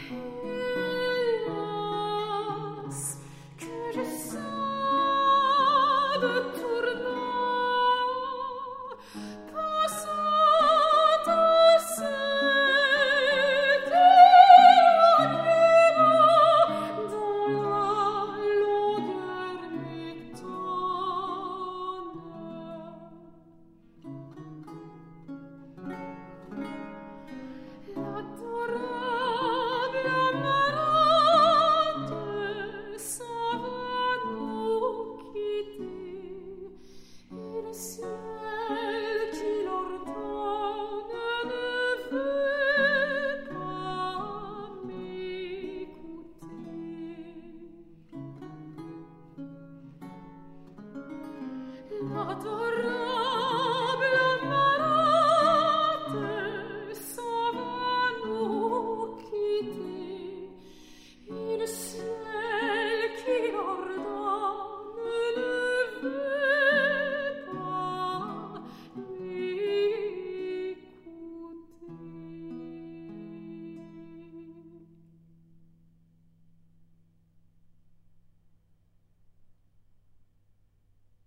Hélas, que je sens de tourments, passant cet éloignement dans la longueur étonnante. L'adorable amarante s'en va nous quitter, et le ciel qui l'ordonne ne veut pas m'écouter. L'adorable